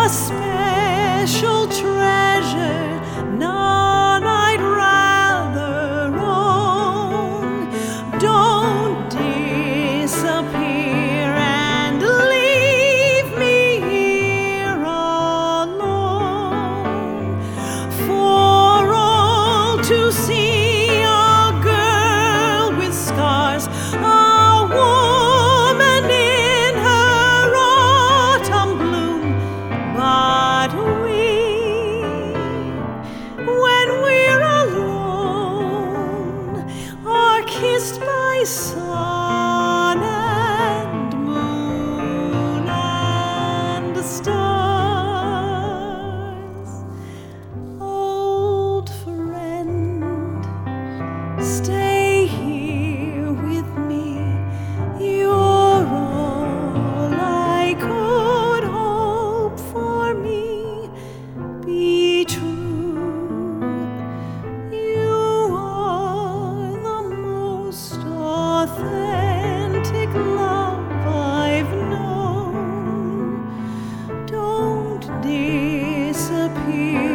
a special treasure, none I'd rather own. Don't disappear and leave me here alone, for all to see, a girl with scars, a woman in her autumn bloom. But when we're alone, are kissed by sun and moon and stars. Old friend, stay here with me. You're all I could hope for me. Be true. You are the most authentic love I've known. Don't disappear.